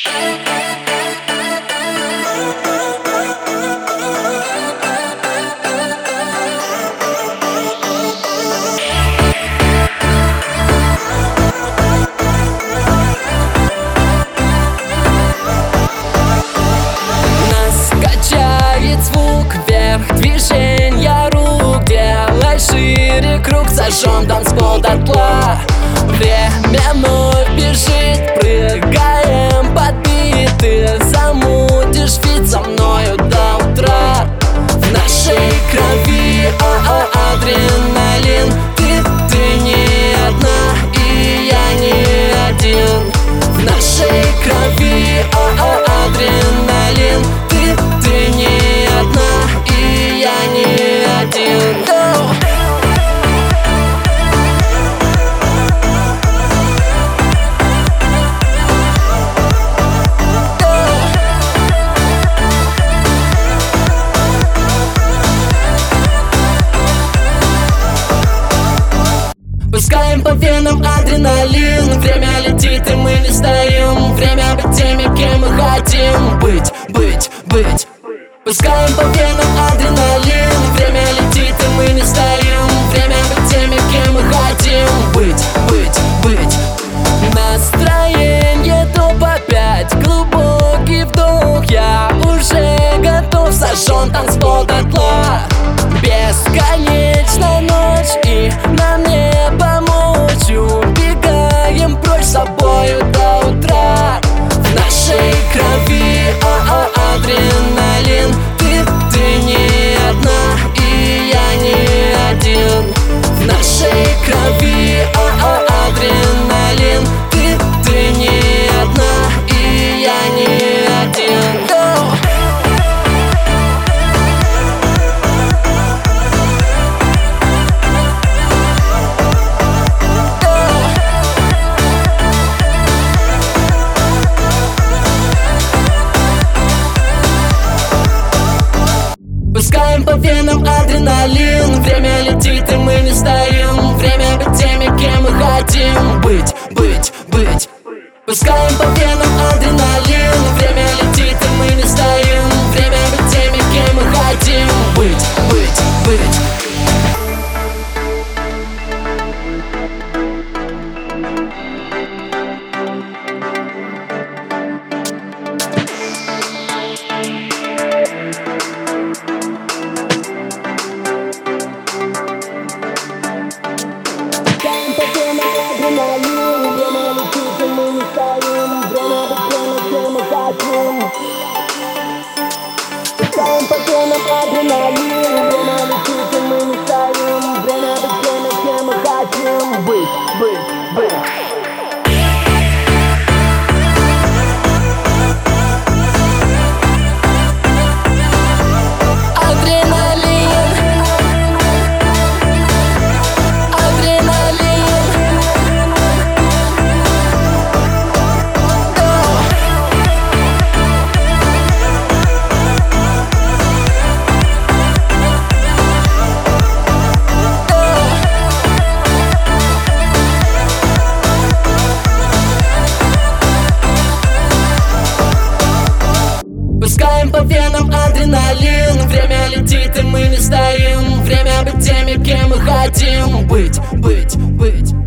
Нас качает звук вверх, движения рук. Делай шире круг, зажжем танцпол дотла. Время вновь бежит, прыгаем под биты. Замутишь фит со мною до утра. В нашей крови адреналин. Ты не одна, и я не один. В нашей крови адреналин. Ты не одна, и я не один. Пускаем по венам адреналин. Время летит, и мы не стоим. Время быть теми, кем мы хотим быть. Пускаем по венам адреналин. Время летит, и мы не стоим. Время быть теми, кем мы хотим быть. Настроение топ-5. Глубокий вдох, я уже готов. Сожжен танцпол дотла. Бесконечная ночь, и нам не помочь. Убегаем прочь с собою до утра. В нашей крови адреналин. Ты не одна, и я не один. В нашей крови адреналин. Ты не одна, и я не один. Пускаем по венам адреналин. Время летит, и мы не стоим. Время быть теми, кем мы хотим быть. Пускаем по венам адреналин. Время летит, и мы не стоим. Время быть теми, кем мы хотим быть. Пускаем по венам адреналин. Время летит, и мы не стоим. Время быть теми, кем мы хотим быть. Пускаем по венам адреналин. Время летит, и мы не стоим. Время быть теми, кем мы хотим быть.